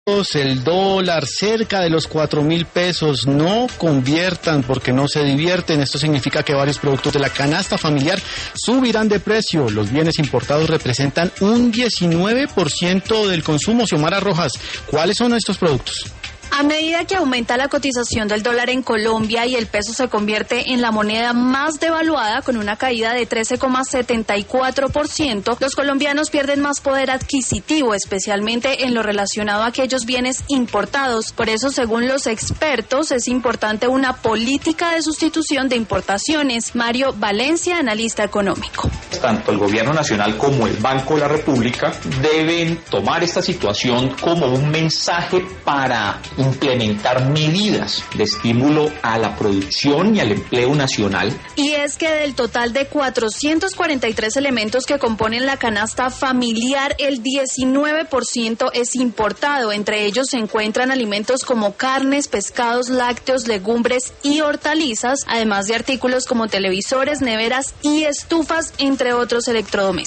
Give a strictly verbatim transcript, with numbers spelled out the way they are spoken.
El dólar cerca de los cuatro mil pesos. No conviertan porque no se divierten. Esto significa que varios productos de la canasta familiar subirán de precio. Los bienes importados representan un diecinueve por ciento del consumo. Xiomara Rojas, ¿cuáles son estos productos? A medida que aumenta la cotización del dólar en Colombia y el peso se convierte en la moneda más devaluada con una caída de trece coma setenta y cuatro por ciento, los colombianos pierden más poder adquisitivo, especialmente en lo relacionado a aquellos bienes importados. Por eso, según los expertos, es importante una política de sustitución de importaciones. Mario Valencia, analista económico. Tanto el gobierno nacional como el Banco de la República deben tomar esta situación como un mensaje para implementar medidas de estímulo a la producción y al empleo nacional. Y es que del total de cuatrocientos cuarenta y tres elementos que componen la canasta familiar, el diecinueve por ciento es importado. Entre ellos se encuentran alimentos como carnes, pescados, lácteos, legumbres y hortalizas, además de artículos como televisores, neveras y estufas, entre otros electrodomésticos.